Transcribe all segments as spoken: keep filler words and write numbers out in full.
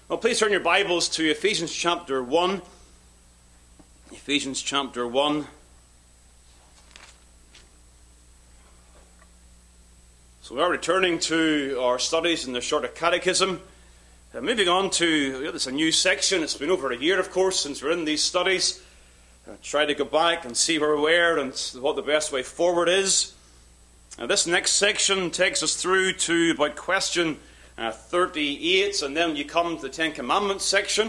Well, please turn your Bibles to Ephesians chapter one. Ephesians chapter one. So we are returning to our studies in the Shorter Catechism. Uh, moving on to, you know, there's a new section. It's been over a year, of course, since we're in these studies. Uh, try to go back and see where we were and what the best way forward is. Uh, this next section takes us through to about question Uh, thirty-eight, and then you come to the Ten Commandments section.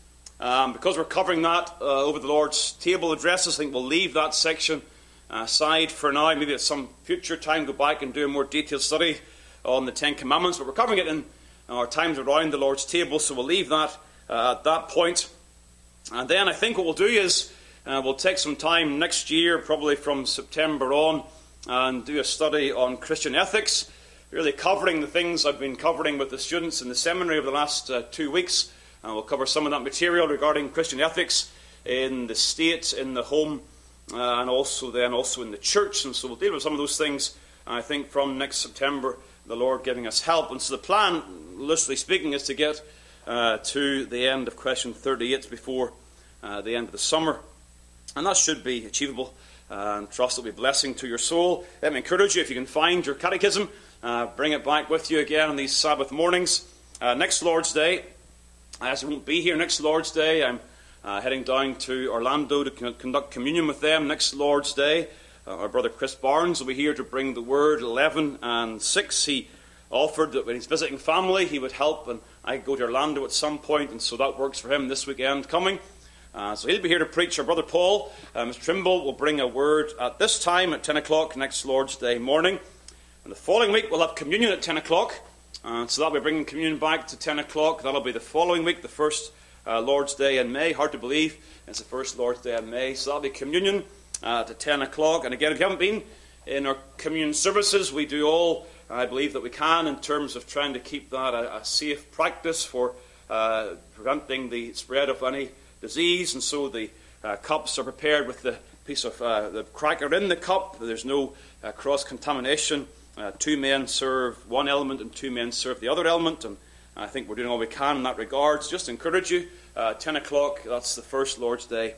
Um, because we're covering that uh, over the Lord's table addresses, I think we'll leave that section uh, aside for now. Maybe at some future time go back and do a more detailed study on the Ten Commandments. But we're covering it in our times around the Lord's table, so we'll leave that uh, at that point. And then I think what we'll do is uh, we'll take some time next year, probably from September on, and do a study on Christian ethics. Really covering the things I've been covering with the students in the seminary over the last uh, two weeks. Uh, we'll cover some of that material regarding Christian ethics in the state, in the home, uh, and also then also in the church. And so we'll deal with some of those things, I think, from next September, the Lord giving us help. And so the plan, loosely speaking, is to get uh, to the end of question thirty-eight before uh, the end of the summer. And that should be achievable. Uh, and trust it will be a blessing to your soul. Let me encourage you, if you can find your catechism, Uh, bring it back with you again on these Sabbath mornings. Uh, next Lord's Day, as I won't be here next Lord's Day, I'm uh, heading down to Orlando to con- conduct communion with them next Lord's Day. Uh, our brother Chris Barnes will be here to bring the word eleven and six. He offered that when he's visiting family, he would help, and I could go to Orlando at some point, and so that works for him this weekend coming. Uh, so he'll be here to preach. Our brother Paul, uh, Mister Trimble, will bring a word at this time at ten o'clock next Lord's Day morning. And the following week, we'll have communion at ten o'clock. Uh, so that'll be bringing communion back to ten o'clock. That'll be the following week, the first uh, Lord's Day in May. Hard to believe it's the first Lord's Day in May. So that'll be communion uh, at ten o'clock. And again, if you haven't been in our communion services, we do all, I believe, that we can in terms of trying to keep that a, a safe practice for uh, preventing the spread of any disease. And so the uh, cups are prepared with the piece of uh, the cracker in the cup. There's no uh, cross-contamination. Uh, two men serve one element and two men serve the other element, and I think we're doing all we can in that regard. So just encourage you, uh, ten o'clock, that's the first Lord's Day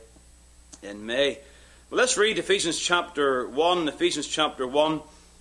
in May. Well, let's read Ephesians chapter one, Ephesians chapter one.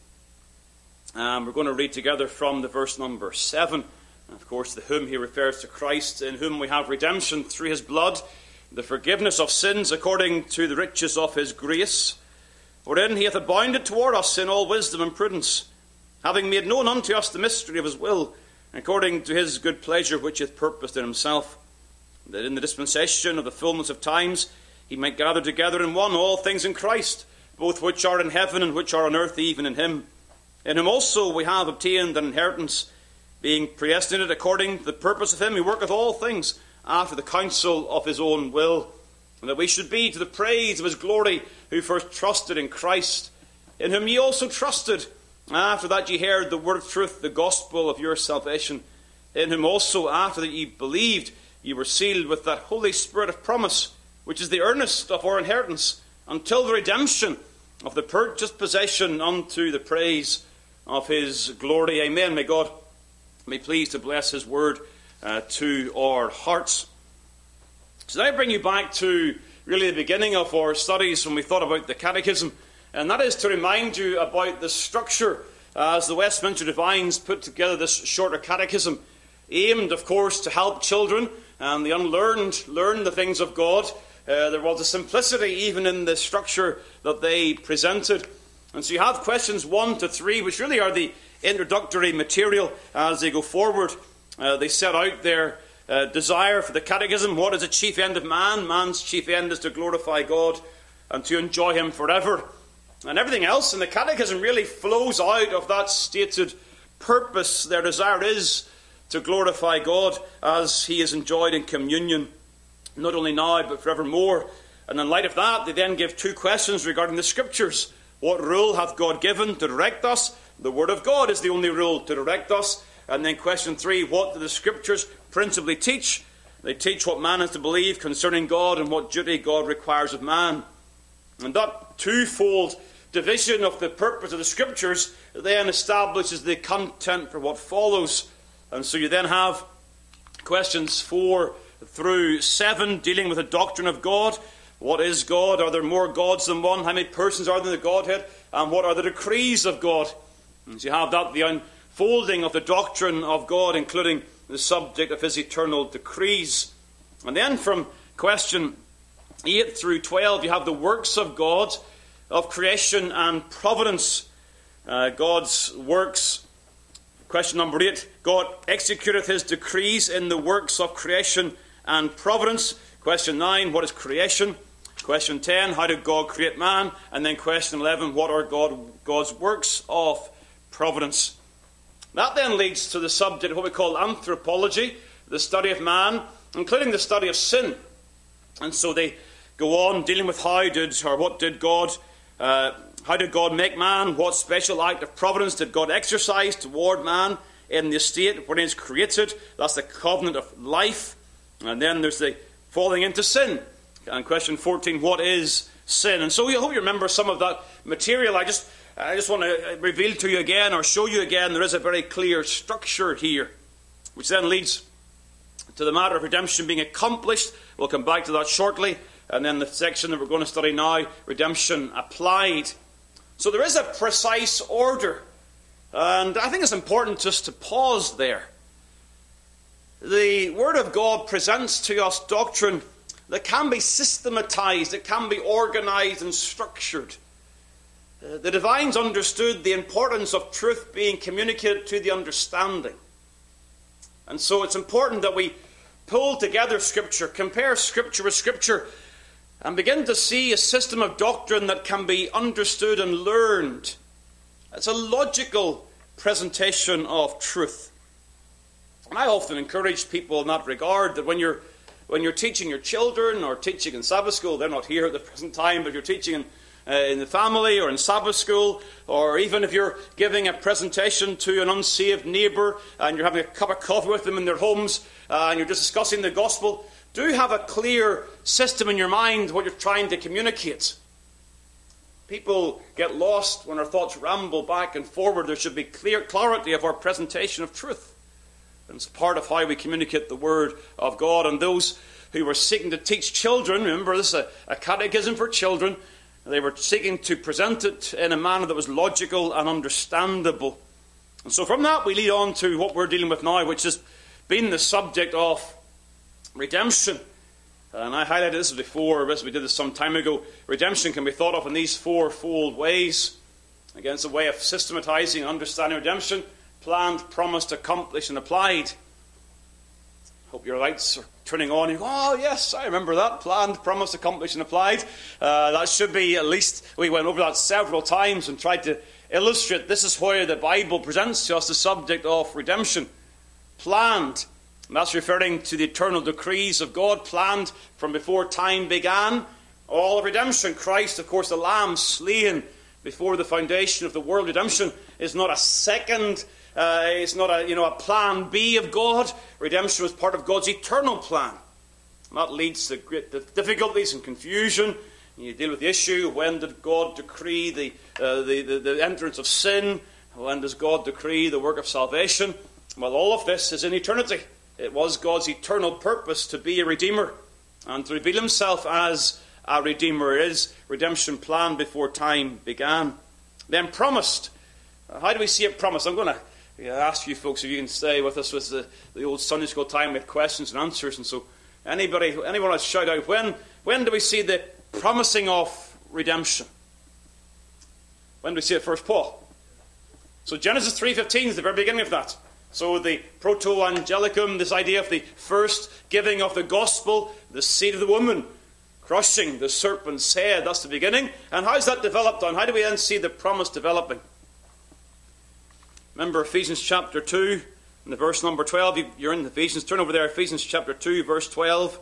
Um, we're going to read together from the verse number seven. And of course, the whom he refers to Christ, in whom we have redemption through his blood, the forgiveness of sins according to the riches of his grace, wherein he hath abounded toward us in all wisdom and prudence, having made known unto us the mystery of his will, according to his good pleasure which he hath purposed in himself, that in the dispensation of the fullness of times he might gather together in one all things in Christ, both which are in heaven and which are on earth, even in him. In him also we have obtained an inheritance, being predestinated according to the purpose of him who worketh all things after the counsel of his own will, and that we should be to the praise of his glory, who first trusted in Christ, in whom ye also trusted, after that ye heard the word of truth, the gospel of your salvation, in whom also, after that ye believed, ye were sealed with that Holy Spirit of promise, which is the earnest of our inheritance, until the redemption of the purchased possession unto the praise of his glory. Amen. May God be pleased to bless his word uh, to our hearts. So now I bring you back to really the beginning of our studies when we thought about the catechism, and that is to remind you about the structure as the Westminster Divines put together this shorter catechism, aimed, of course, to help children and the unlearned learn the things of God. Uh, there was a simplicity even in the structure that they presented. And so you have questions one to three, which really are the introductory material as they go forward. Uh, they set out their Uh, desire for the catechism. What is the chief end of man? Man's chief end is to glorify God and to enjoy him forever. And everything else in the catechism really flows out of that stated purpose. Their desire is to glorify God as he is enjoyed in communion, not only now but forevermore. And in light of that, they then give two questions regarding the Scriptures. What rule hath God given to direct us? The Word of God is the only rule to direct us. And then question three, what do the Scriptures principally teach? They teach what man is to believe concerning God and what duty God requires of man. And that twofold division of the purpose of the Scriptures then establishes the content for what follows. And so you then have Questions four through seven, dealing with the doctrine of God. What is God? Are there more gods than one? How many persons are there in the Godhead? And what are the decrees of God? And so you have that, the unfolding of the doctrine of God, including the subject of his eternal decrees. And then from question eight through twelve, you have the works of God, of creation and providence. Uh, God's works. Question number eight, God executeth his decrees in the works of creation and providence. Question nine, what is creation? Question ten, how did God create man? And then question eleven, what are God, God's works of providence? That then leads to the subject of what we call anthropology, the study of man, including the study of sin. And so they go on dealing with how did, or what did God, uh, how did God make man? What special act of providence did God exercise toward man in the state when he is created? That's the covenant of life. And then there's the falling into sin. And question fourteen, what is sin? And so I hope you remember some of that material. I just, I just want to reveal to you again, or show you again, there is a very clear structure here, which then leads to the matter of redemption being accomplished. We'll come back to that shortly. And then the section that we're going to study now, redemption applied. So there is a precise order. And I think it's important just to pause there. The Word of God presents to us doctrine that can be systematized, it can be organized and structured. Uh, the divines understood the importance of truth being communicated to the understanding. And so it's important that we pull together Scripture, compare Scripture with Scripture, and begin to see a system of doctrine that can be understood and learned. It's a logical presentation of truth. And I often encourage people in that regard that when you're when you're teaching your children or teaching in Sabbath school, they're not here at the present time, but you're teaching in, uh, in the family or in Sabbath school, or even if you're giving a presentation to an unsaved neighbour and you're having a cup of coffee with them in their homes uh, and you're just discussing the gospel, do have a clear system in your mind what you're trying to communicate. People get lost when our thoughts ramble back and forward. There should be clear clarity of our presentation of truth. And it's part of how we communicate the Word of God. And those who were seeking to teach children, remember this is a, a catechism for children, they were seeking to present it in a manner that was logical and understandable. And so from that we lead on to what we're dealing with now, which has been the subject of redemption. And I highlighted this before, as we did this some time ago. Redemption can be thought of in these fourfold ways. Again, it's a way of systematizing and understanding redemption: planned, promised, accomplished, and applied. Hope your lights are turning on. You go, oh yes, I remember that. Planned, promised, accomplished, and applied. Uh, that should be at least, we went over that several times and tried to illustrate. This is where the Bible presents to us the subject of redemption. Planned. And that's referring to the eternal decrees of God, planned from before time began. All of redemption. Christ, of course, the Lamb slain before the foundation of the world. Redemption is not a second, uh, it's not a, you know, a plan B of God. Redemption was part of God's eternal plan. And that leads to great difficulties and confusion. You deal with the issue, when did God decree the, uh, the, the, the entrance of sin? When does God decree the work of salvation? Well, all of this is in eternity. It was God's eternal purpose to be a redeemer and to reveal himself as a redeemer. It is redemption planned before time began. Then promised. How do we see it promised? I'm going to ask you folks if you can stay with us with the, the old Sunday school time with questions and answers. And so anybody, anyone want to shout out, when, when do we see the promising of redemption? When do we see it first, Paul? So Genesis three fifteen is the very beginning of that. So the proto-angelicum, this idea of the first giving of the gospel, the seed of the woman, crushing the serpent's head, that's the beginning. And how's that developed on? How do we then see the promise developing? Remember Ephesians chapter two, and the verse number twelve. You're in Ephesians, turn over there, Ephesians chapter two, verse twelve.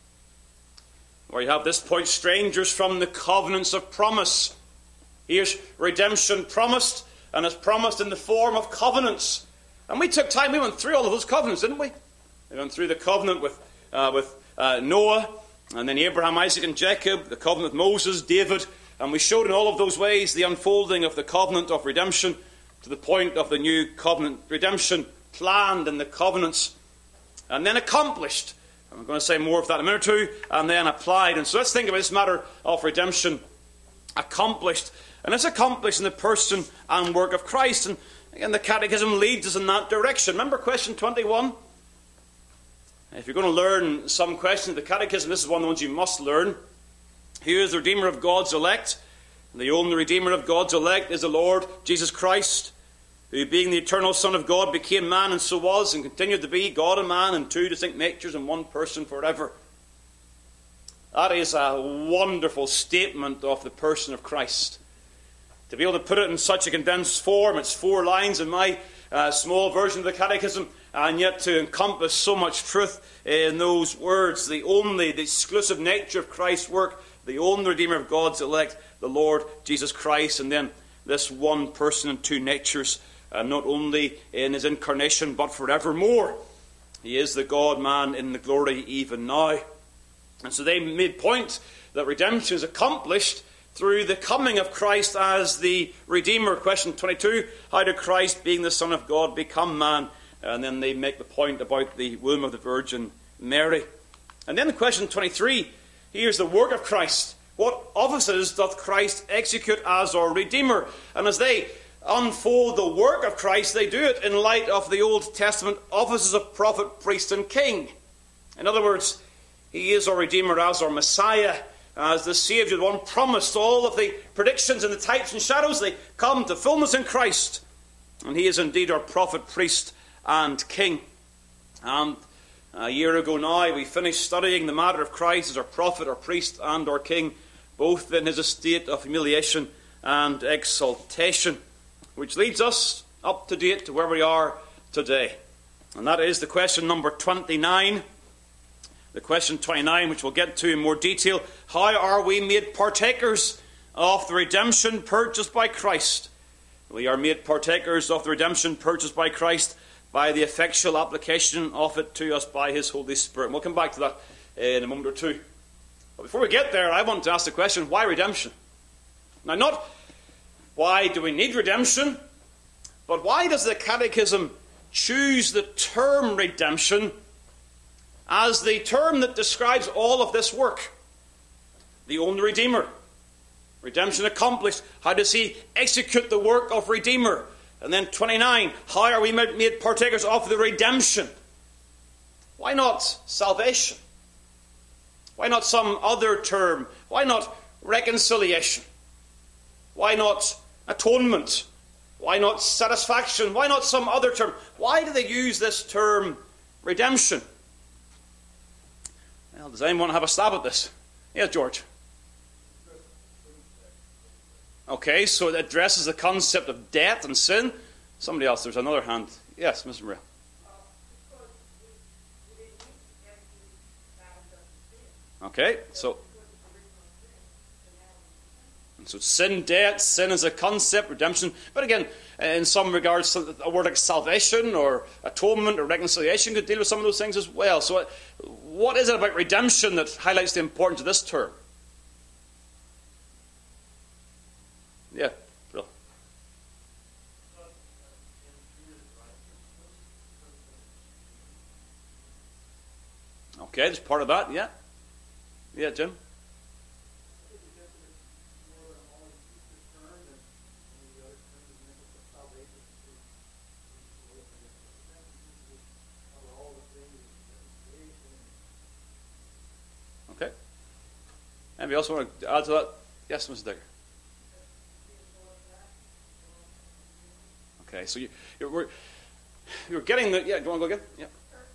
Where you have this point, strangers from the covenants of promise. Here's redemption promised, and it's promised in the form of covenants. And we took time, we went through all of those covenants, didn't we? We went through the covenant with, uh, with uh, Noah, and then Abraham, Isaac, and Jacob, the covenant with Moses, David, and we showed in all of those ways the unfolding of the covenant of redemption to the point of the new covenant redemption planned in the covenants. and then accomplished. I'm going to say more of that in a minute or two, and then applied. And so let's think about this matter of redemption. Accomplished. And it's accomplished in the person and work of Christ. And again, the Catechism leads us in that direction. Remember question twenty-one? If you're going to learn some questions of the Catechism, this is one of the ones you must learn. Who is the Redeemer of God's elect? And the only Redeemer of God's elect is the Lord Jesus Christ, who being the eternal Son of God became man, and so was and continued to be God and man in two distinct natures and one person forever. That is a wonderful statement of the person of Christ. To be able to put it in such a condensed form, it's four lines in my uh, small version of the Catechism, and yet to encompass so much truth in those words. The only, the exclusive nature of Christ's work, the only Redeemer of God's elect, the Lord Jesus Christ, and then this one person and two natures, uh, not only in his incarnation, but forevermore. He is the God-man in the glory even now. And so they made point that redemption is accomplished through the coming of Christ as the Redeemer. Question twenty-two, how did Christ, being the Son of God, become man? And then they make the point about the womb of the Virgin Mary. And then the question twenty-three, here's the work of Christ. What offices doth Christ execute as our Redeemer? And as they unfold the work of Christ, they do it in light of the Old Testament offices of prophet, priest, and king. In other words, he is our Redeemer as our Messiah, as the Saviour, the one promised. All of the predictions and the types and shadows, they come to fullness in Christ. And he is indeed our prophet, priest, and king. And a year ago now, we finished studying the matter of Christ as our prophet, our priest, and our king, both in his estate of humiliation and exaltation, which leads us up to date to where we are today. And that is the question number twenty-nine. The question twenty-nine, which we'll get to in more detail. How are we made partakers of the redemption purchased by Christ? We are made partakers of the redemption purchased by Christ by the effectual application of it to us by his Holy Spirit. And we'll come back to that in a moment or two. But before we get there, I want to ask the question, why redemption? Now, not why do we need redemption, but why does the Catechism choose the term redemption as the term that describes all of this work? The only Redeemer. Redemption accomplished. How does he execute the work of Redeemer? And then twenty-nine, how are we made partakers of the redemption? Why not salvation? Why not some other term? Why not reconciliation? Why not atonement? Why not satisfaction? Why not some other term? Why do they use this term redemption? Well, does anyone have a stab at this? Yes, George. Okay, so it addresses the concept of death and sin. Somebody else, there's another hand. Yes, Mister Maria. Okay, so so sin, death, sin is a concept, redemption. But again, in some regards, a word like salvation or atonement or reconciliation could deal with some of those things as well. So what is it about redemption that highlights the importance of this term? Yeah, Bill. Okay, there's part of that, yeah. Yeah, Jim? Okay. Anybody else want to add to that? Yes, Mister Digger. Okay, so you, you're, we're, you're getting the... Yeah, do you want to go again? Yeah.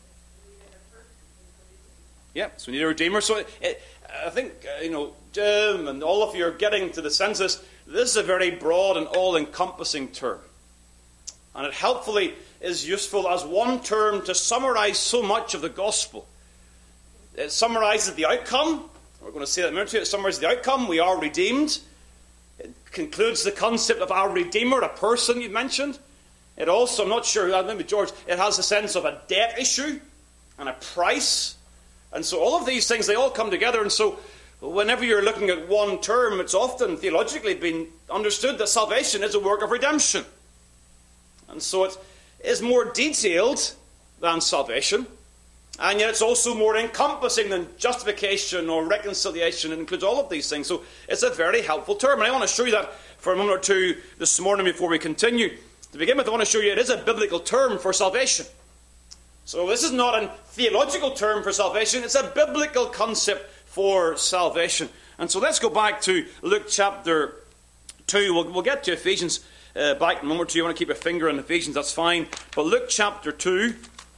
Yeah, so we need a Redeemer. So it, it, I think, uh, you know, Jim and all of you are getting to the census. This is a very broad and all-encompassing term. And it helpfully is useful as one term to summarize so much of the gospel. It summarizes the outcome. We're going to say that in a minute. It summarizes the outcome. We are redeemed. It concludes the concept of our Redeemer, a person you mentioned. It also, I'm not sure, maybe George, it has a sense of a debt issue and a price. And so all of these things, they all come together. And so whenever you're looking at one term, it's often theologically been understood that salvation is a work of redemption. And so it is more detailed than salvation. And yet it's also more encompassing than justification or reconciliation. It includes all of these things. So it's a very helpful term. And I want to show you that for a moment or two this morning before we continue. To begin with, I want to show you it is a biblical term for salvation. So this is not a theological term for salvation. It's a biblical concept for salvation. And so let's go back to Luke chapter two. We'll, we'll get to Ephesians uh, back in a moment or two. You want to keep a finger on Ephesians, that's fine. But Luke chapter two,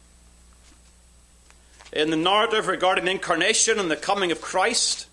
in the narrative regarding the incarnation and the coming of Christ,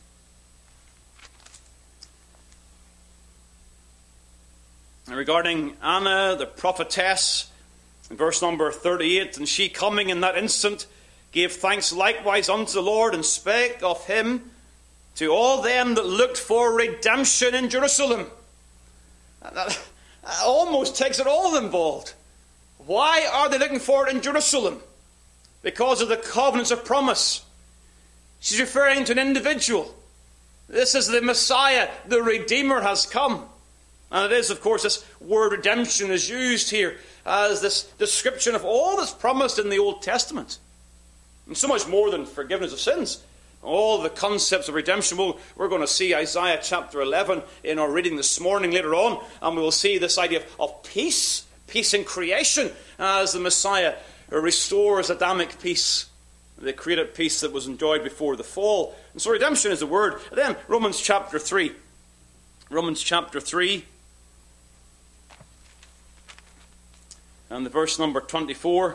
and regarding Anna, the prophetess, in verse number thirty-eight, and she coming in that instant gave thanks likewise unto the Lord, and spake of him to all them that looked for redemption in Jerusalem. That, that almost takes it all involved. Why are they looking for it in Jerusalem? Because of the covenants of promise. She's referring to an individual. This is the Messiah, the Redeemer has come. And it is, of course, this word redemption is used here as this description of all that's promised in the Old Testament. And so much more than forgiveness of sins. All the concepts of redemption. Well, we're going to see Isaiah chapter eleven in our reading this morning later on. And we will see this idea of, of peace. Peace in creation as the Messiah restores Adamic peace, the created peace that was enjoyed before the fall. And so redemption is the word. And then Romans chapter three. Romans chapter three. And the verse number twenty-four.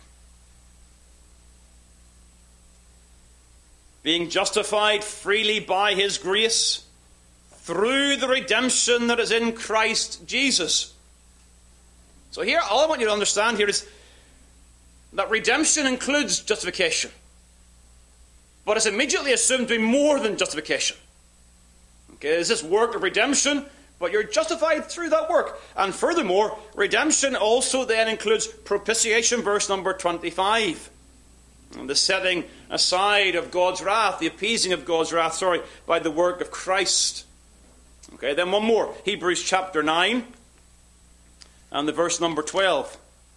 Being justified freely by his grace through the redemption that is in Christ Jesus. So here, all I want you to understand here is that redemption includes justification. But it's immediately assumed to be more than justification. Okay, it's this work of redemption, but you're justified through that work. And furthermore, redemption also then includes propitiation, verse number twenty-five. And the setting aside of God's wrath, the appeasing of God's wrath, sorry, by the work of Christ. Okay, then one more. Hebrews chapter nine and the verse number twelve.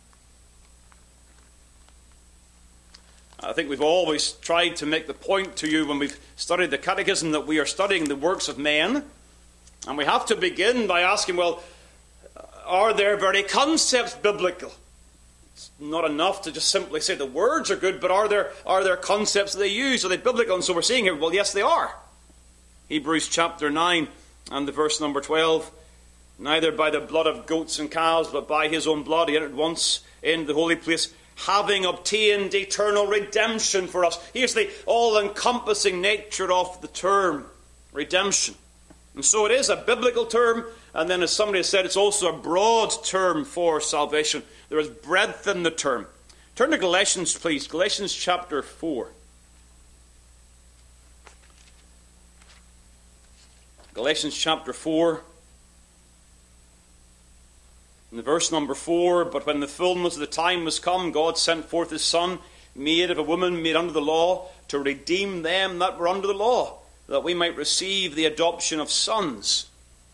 I think we've always tried to make the point to you when we've studied the Catechism that we are studying the works of men. And we have to begin by asking, well, are their very concepts biblical? It's not enough to just simply say the words are good, but are there, are there concepts that they use? Are they biblical? And so we're seeing here, well, yes, they are. Hebrews chapter nine and the verse number twelve. Neither by the blood of goats and calves, but by his own blood he entered once into the holy place, having obtained eternal redemption for us. Here's the all-encompassing nature of the term, redemption. And so it is a biblical term, and then as somebody has said, it's also a broad term for salvation. There is breadth in the term. Turn to Galatians, please. Galatians chapter four. Galatians chapter four. In the verse number four, but when the fullness of the time was come, God sent forth his Son, made of a woman, made under the law, to redeem them that were under the law, that we might receive the adoption of sons.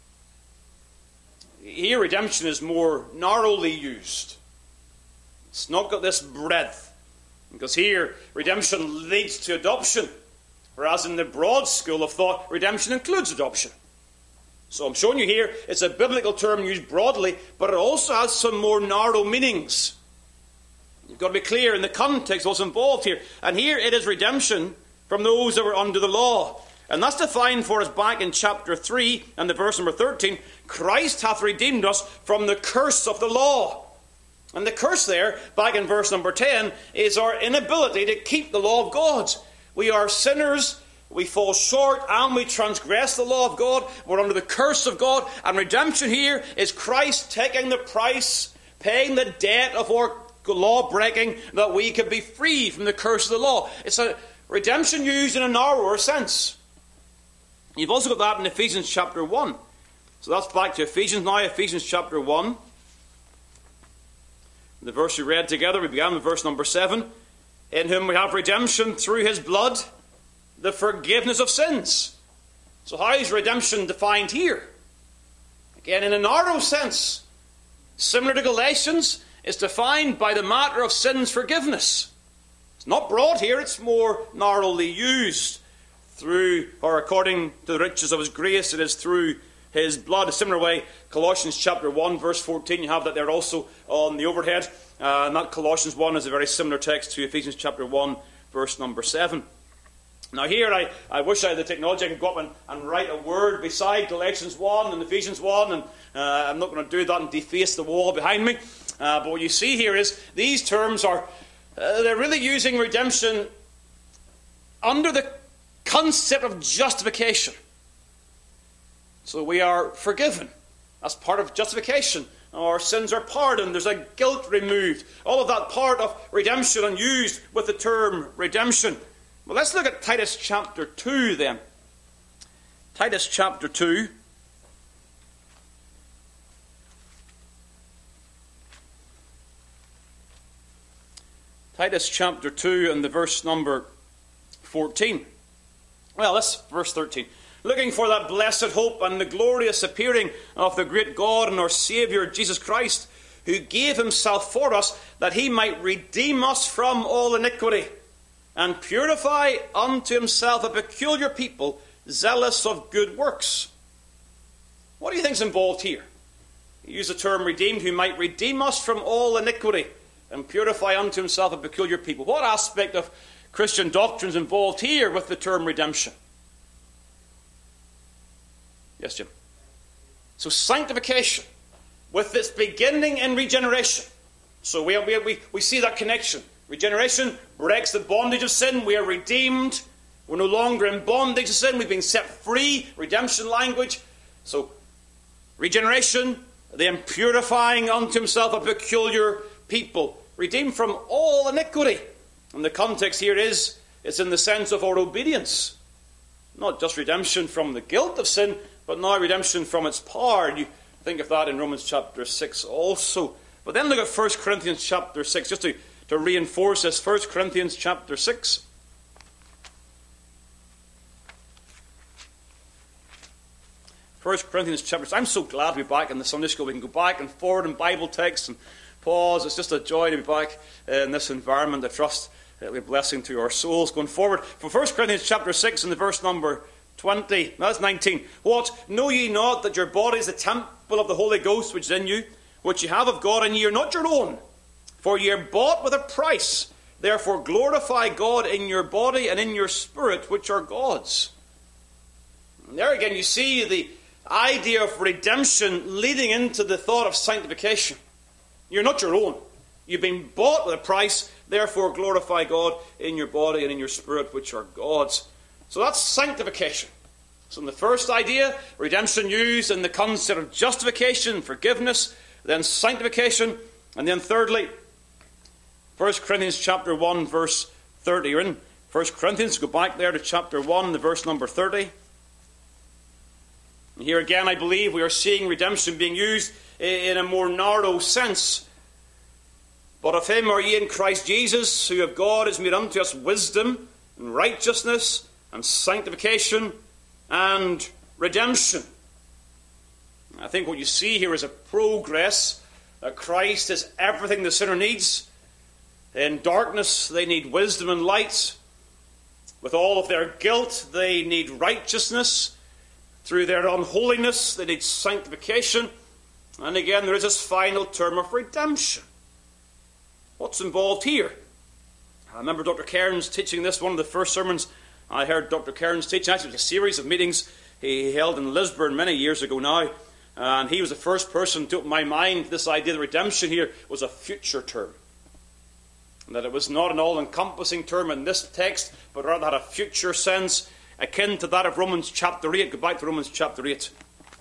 Here redemption is more narrowly used. It's not got this breadth. Because here redemption leads to adoption. Whereas in the broad school of thought, redemption includes adoption. So I'm showing you here, it's a biblical term used broadly, but it also has some more narrow meanings. You've got to be clear in the context what's involved here. And here it is redemption from those that were under the law. And that's defined for us back in chapter three and the verse number thirteen. Christ hath redeemed us from the curse of the law. And the curse there, back in verse number ten, is our inability to keep the law of God. We are sinners. We fall short and we transgress the law of God. We're under the curse of God. And redemption here is Christ taking the price, paying the debt of our law breaking, that we could be free from the curse of the law. It's a redemption used in a narrower sense. You've also got that in Ephesians chapter one. So that's back to Ephesians now, Ephesians chapter one. The verse we read together, we began with verse number seven. In whom we have redemption through his blood, the forgiveness of sins. So how is redemption defined here? Again, in a narrow sense, similar to Galatians, it's defined by the matter of sins forgiveness. It's not broad here, it's more narrowly used. Through, or according to the riches of his grace, it is through his blood. A similar way, Colossians chapter one, verse fourteen, you have that there also on the overhead. Uh, and that Colossians one is a very similar text to Ephesians chapter one, verse number seven. Now here, I, I wish I had the technology. I could go up and, and write a word beside Galatians one and Ephesians one, and uh, I'm not going to do that and deface the wall behind me. Uh, but what you see here is these terms are, uh, they're really using redemption under the concept of justification. So we are forgiven. That's part of justification. Our sins are pardoned. There's a guilt removed. All of that part of redemption and used with the term redemption. Well, let's look at Titus chapter two then. Titus chapter two. Titus chapter two and the verse number fourteen. Well, that's verse thirteen. Looking for that blessed hope and the glorious appearing of the great God and our Saviour Jesus Christ, who gave himself for us that he might redeem us from all iniquity and purify unto himself a peculiar people, zealous of good works. What do you think is involved here? He used the term redeemed, who might redeem us from all iniquity and purify unto himself a peculiar people. What aspect of Christian doctrine is involved here with the term redemption? Yes, Jim. So sanctification, with its beginning in regeneration. So we, we, we, we see that connection. Regeneration breaks the bondage of sin. We are redeemed. We're no longer in bondage to sin. We've been set free. Redemption language. So regeneration, then purifying unto himself a peculiar people, redeemed from all iniquity. And the context here is, it's in the sense of our obedience. Not just redemption from the guilt of sin, but now redemption from its power. You think of that in Romans chapter six also. But then look at First Corinthians chapter six, just to, to reinforce this. First Corinthians chapter six. First Corinthians chapter six. I'm so glad to be back in the Sunday school. We can go back and forward in Bible texts and pause. It's just a joy to be back in this environment. I trust it'll be a blessing to our souls going forward. For First Corinthians chapter six and the verse number twenty, that's nineteen. What? Know ye not that your body is the temple of the Holy Ghost which is in you, which you have of God, and ye are not your own? For ye are bought with a price. Therefore glorify God in your body and in your spirit, which are God's. And there again you see the idea of redemption leading into the thought of sanctification. You're not your own. You've been bought with a price. Therefore glorify God in your body and in your spirit, which are God's. So that's sanctification. So in the first idea, redemption used in the concept of justification, forgiveness, then sanctification, and then thirdly, First Corinthians chapter one, verse thirty. You're in First Corinthians, go back there to chapter one, the verse number thirty. And here again, I believe we are seeing redemption being used in a more narrow sense. But of him are ye in Christ Jesus, who of God is made unto us wisdom and righteousness and sanctification and redemption. I think what you see here is a progress that Christ is everything the sinner needs. In darkness, they need wisdom and light. With all of their guilt, they need righteousness. Through their unholiness, they need sanctification. And again, there is this final term of redemption. What's involved here? I remember Doctor Cairns teaching this, one of the first sermons I heard Doctor Cairns teach. Actually, it was a series of meetings he held in Lisburn many years ago now. And he was the first person to open my mind. This idea that redemption here was a future term. And that it was not an all-encompassing term in this text, but rather had a future sense akin to that of Romans chapter eight. Go back to Romans chapter eight.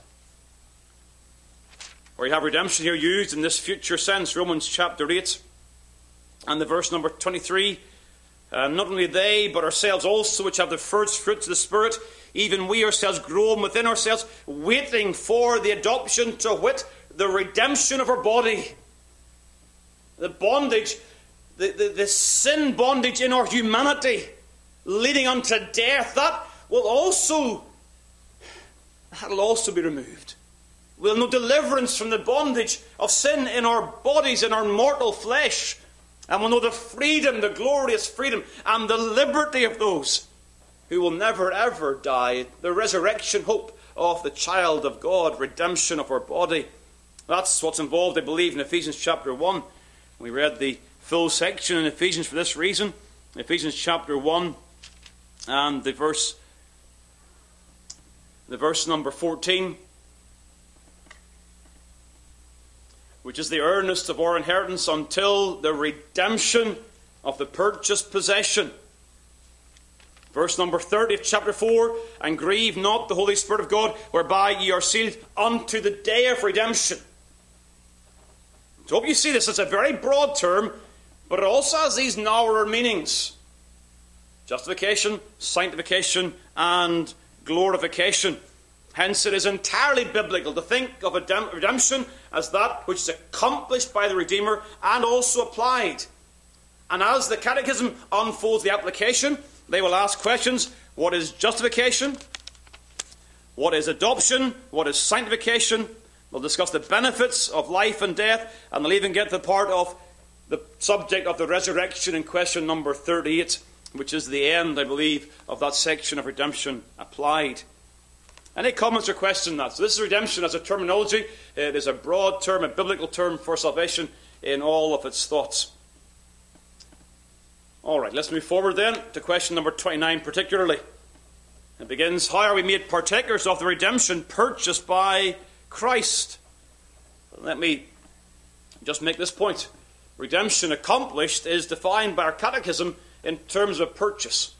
Where you have redemption here used in this future sense, Romans chapter eight. And the verse number twenty-three. Uh, not only they, but ourselves also, which have the first fruits of the Spirit, even we ourselves groan within ourselves, waiting for the adoption, to wit, the redemption of our body. The bondage, the, the, the sin bondage in our humanity, leading unto death, that will also, that will also be removed. We'll know deliverance from the bondage of sin in our bodies, in our mortal flesh. And we'll know the freedom, the glorious freedom, and the liberty of those who will never ever die. The resurrection hope of the child of God, redemption of our body. That's what's involved, I believe, in Ephesians chapter one. We read the full section in Ephesians for this reason. Ephesians chapter one and the verse, the verse number fourteen, which is the earnest of our inheritance until the redemption of the purchased possession. Verse number thirty of chapter four, and grieve not the Holy Spirit of God, whereby ye are sealed unto the day of redemption. So I hope you see this. It's a very broad term, but it also has these narrower meanings. Justification, sanctification, and glorification. Hence it is entirely biblical to think of redemption as that which is accomplished by the Redeemer and also applied. And as the Catechism unfolds the application, they will ask questions. What is justification? What is adoption? What is sanctification? They'll discuss the benefits of life and death, and they'll even get to the part of the subject of the resurrection in question number thirty-eight, which is the end, I believe, of that section of redemption applied. Any comments or questions on that? So this is redemption as a terminology. It is a broad term, a biblical term for salvation in all of its thoughts. All right, let's move forward then to question number twenty-nine particularly. It begins, how are we made partakers of the redemption purchased by Christ? Let me just make this point. Redemption accomplished is defined by our catechism in terms of purchase.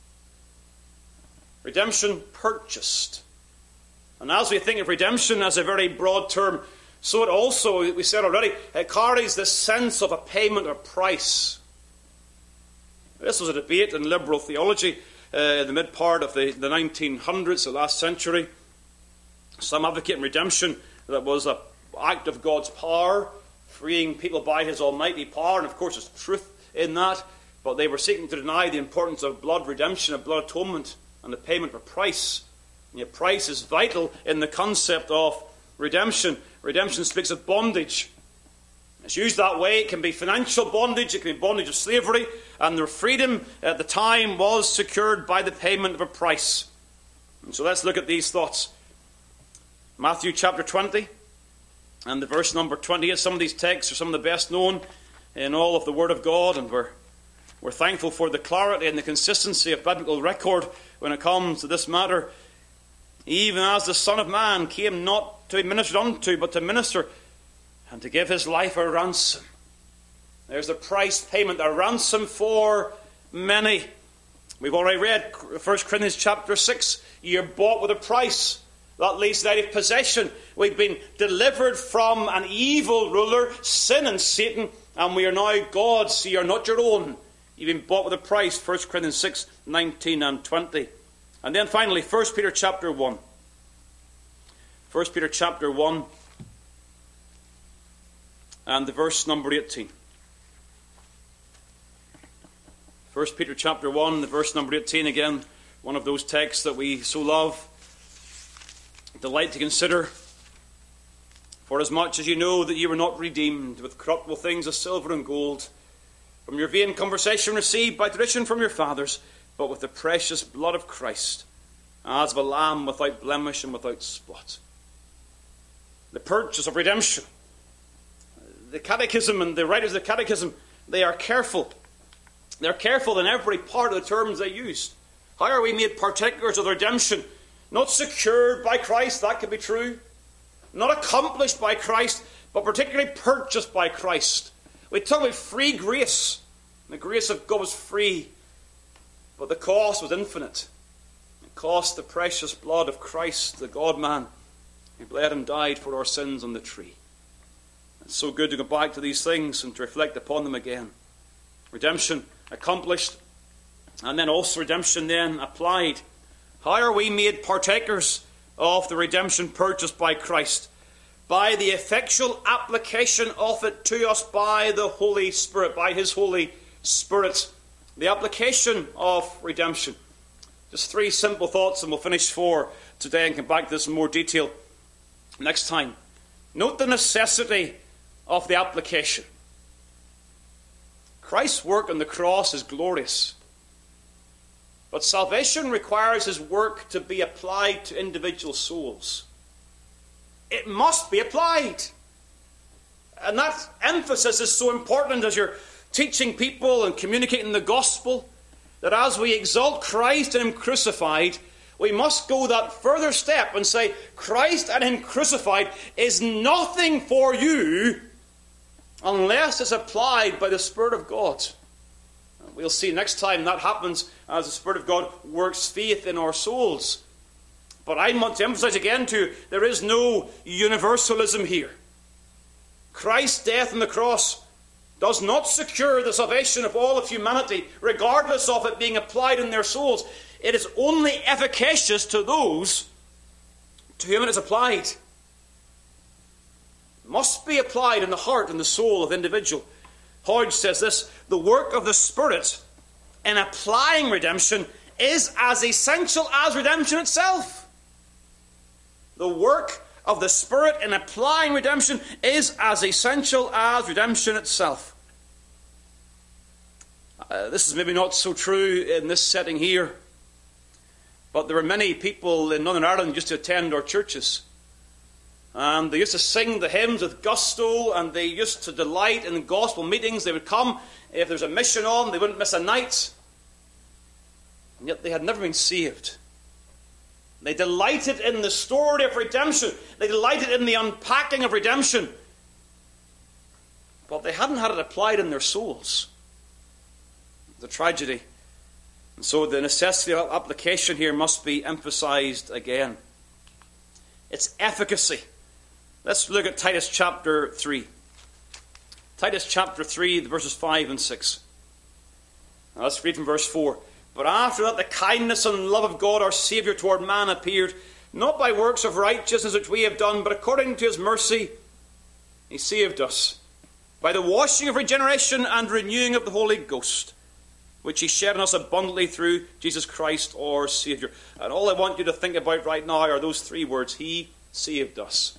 Redemption purchased. And as we think of redemption as a very broad term, so it also, we said already, it carries this sense of a payment or price. This was a debate in liberal theology uh, in the mid part of the, the nineteen hundreds, the last century. Some advocating redemption that was an act of God's power, freeing people by his almighty power, and of course there's truth in that, but they were seeking to deny the importance of blood redemption, of blood atonement, and the payment of price. And yet price is vital in the concept of redemption. Redemption speaks of bondage. It's used that way. It can be financial bondage, it can be bondage of slavery, and their freedom at the time was secured by the payment of a price. And so let's look at these thoughts. Matthew chapter twenty and the verse number twenty-eight. Some of these texts are some of the best known in all of the Word of God, and we're, we're thankful for the clarity and the consistency of biblical record when it comes to this matter. Even as the Son of Man came not to be ministered unto, but to minister and to give his life a ransom. There's the price payment, a ransom for many. We've already read First Corinthians chapter six. You're bought with a price. That leads to the idea of possession. We've been delivered from an evil ruler, sin and Satan, and we are now God's, so you're not your own. You've been bought with a price, First Corinthians six, nineteen and twenty. And then finally, First Peter chapter one. First Peter chapter one and the verse number eighteen. First Peter chapter one, the verse number eighteen, again, one of those texts that we so love, delight to consider. For as much as you know that you were not redeemed with corruptible things as silver and gold, from your vain conversation received by tradition from your fathers, but with the precious blood of Christ, as of a lamb without blemish and without spot. The purchase of redemption. The Catechism and the writers of the Catechism, they are careful. They're careful in every part of the terms they use. How are we made partakers of the redemption? Not secured by Christ, that could be true. Not accomplished by Christ, but particularly purchased by Christ. We talk about free grace. The grace of God was free, but the cost was infinite. It cost the precious blood of Christ, the God-man, who bled and died for our sins on the tree. It's so good to go back to these things and to reflect upon them again. Redemption accomplished, and then also redemption then applied. How are we made partakers of the redemption purchased by Christ? By the effectual application of it to us by the Holy Spirit, by His Holy Spirit. The application of redemption. Just three simple thoughts, and we'll finish for today and come back to this in more detail next time. Note the necessity of the application. Christ's work on the cross is glorious. But salvation requires his work to be applied to individual souls. It must be applied. And that emphasis is so important as you're teaching people and communicating the gospel, that as we exalt Christ and him crucified, we must go that further step and say, Christ and him crucified is nothing for you unless it's applied by the Spirit of God. We'll see next time that happens as the Spirit of God works faith in our souls. But I want to emphasize again too, there is no universalism here. Christ's death on the cross does not secure the salvation of all of humanity, regardless of it being applied in their souls. It is only efficacious to those to whom it is applied. It must be applied in the heart and the soul of the individual. Hodge says this: the work of the Spirit in applying redemption is as essential as redemption itself. The work of the Spirit in applying redemption is as essential as redemption itself. Uh, this is maybe not so true in this setting here, but there were many people in Northern Ireland who used to attend our churches. And they used to sing the hymns with gusto, and they used to delight in the gospel meetings. They would come. If there's a mission on, they wouldn't miss a night. And yet they had never been saved. They delighted in the story of redemption. They delighted in the unpacking of redemption. But they hadn't had it applied in their souls. The tragedy. And so the necessity of application here must be emphasized again. Its efficacy. Let's look at Titus chapter three. Titus chapter three, verses five and six. Now let's read from verse four. But after that the kindness and love of God our Saviour toward man appeared, not by works of righteousness which we have done, but according to his mercy he saved us, by the washing of regeneration and renewing of the Holy Ghost, which he shed on us abundantly through Jesus Christ our Saviour. And all I want you to think about right now are those three words: he saved us.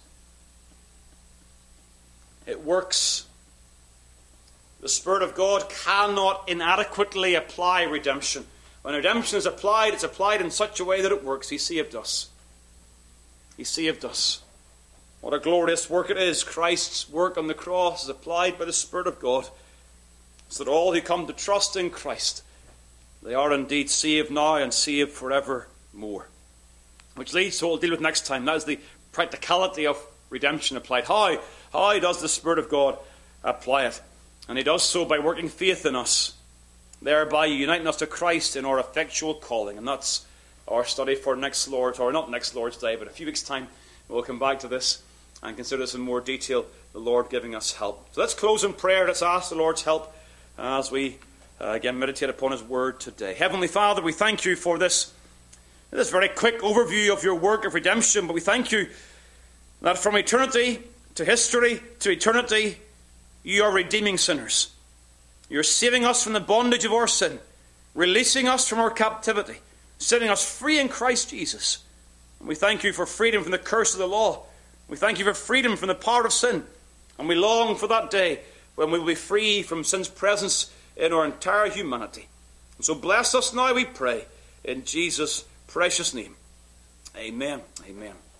It works. The Spirit of God cannot inadequately apply redemption. When redemption is applied, it's applied in such a way that it works. He saved us. He saved us. What a glorious work it is. Christ's work on the cross is applied by the Spirit of God, so that all who come to trust in Christ, they are indeed saved now and saved forevermore. Which leads to what we'll deal with next time. That is the practicality of redemption applied. How? How does the Spirit of God apply it? And he does so by working faith in us, thereby uniting us to Christ in our effectual calling. And that's our study for next Lord's, or not next Lord's Day, but a few weeks' time we'll come back to this and consider this in more detail, the Lord giving us help. So let's close in prayer. Let's ask the Lord's help as we uh, again meditate upon his word today. Heavenly Father, we thank you for this, this very quick overview of your work of redemption, but we thank you that from eternity to history to eternity, you are redeeming sinners. You're saving us from the bondage of our sin, releasing us from our captivity, setting us free in Christ Jesus. And we thank you for freedom from the curse of the law. We thank you for freedom from the power of sin. And we long for that day when we will be free from sin's presence in our entire humanity. And so bless us now, we pray, in Jesus' precious name. Amen. Amen.